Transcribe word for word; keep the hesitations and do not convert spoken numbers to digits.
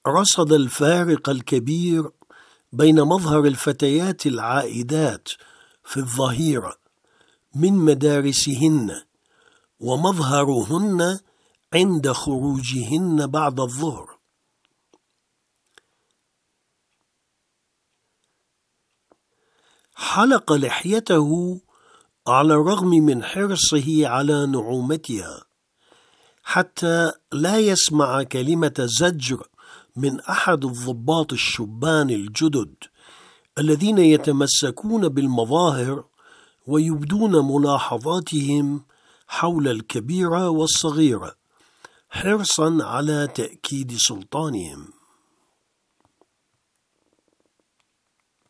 رصد الفارق الكبير بين مظهر الفتيات العائدات في الظهيرة من مدارسهن ومظهرهن عند خروجهن بعد الظهر. حلق لحيته على الرغم من حرصه على نعومتها، حتى لا يسمع كلمة زجر من أحد الضباط الشبان الجدد الذين يتمسكون بالمظاهر ويبدون ملاحظاتهم حول الكبيرة والصغيرة حرصا على تأكيد سلطانهم.